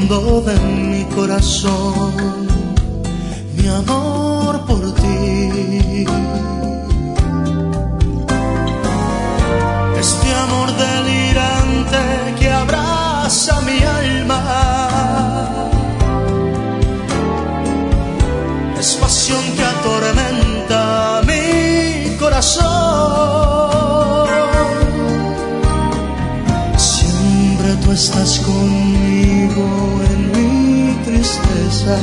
fondo de mi corazón mi amor por ti. Este amor delirante que abraza mi alma es pasión que atormenta mi corazón. Siempre tú estás conmigo en mi tristeza,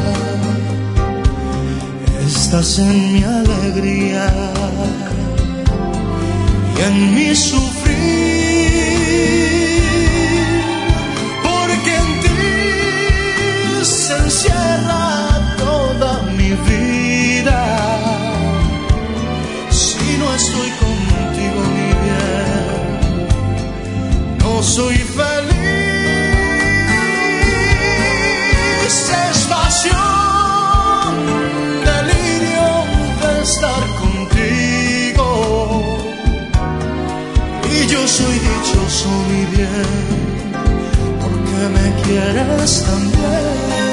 estás en mi alegría y en mi sufrir, porque en ti se encierra toda mi vida. Si no estoy contigo, mi bien, no soy feliz. Es pasión, delirio de estar contigo, y yo soy dichoso, mi bien, porque me quieres también.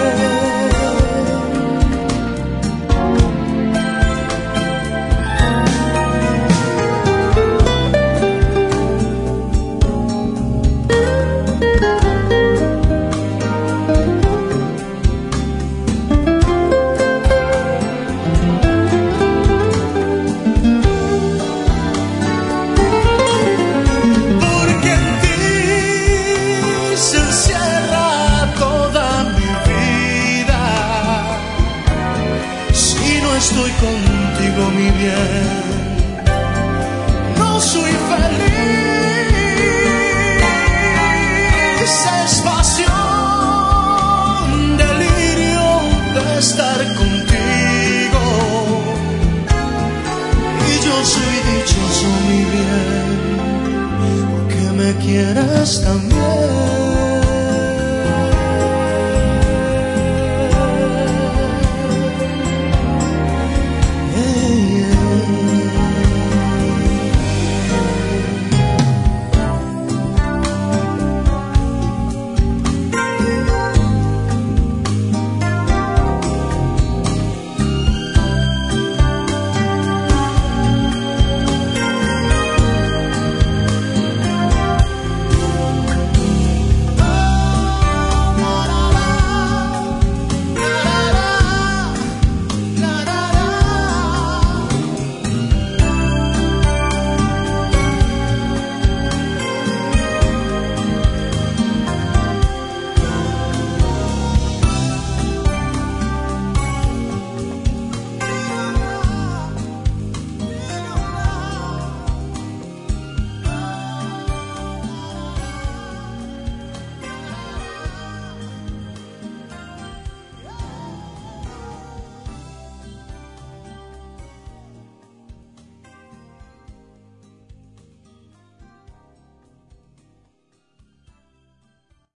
Estoy contigo, mi bien, no soy feliz. Es pasión, delirio de estar contigo, y yo soy dichoso, mi bien, porque me quieres también.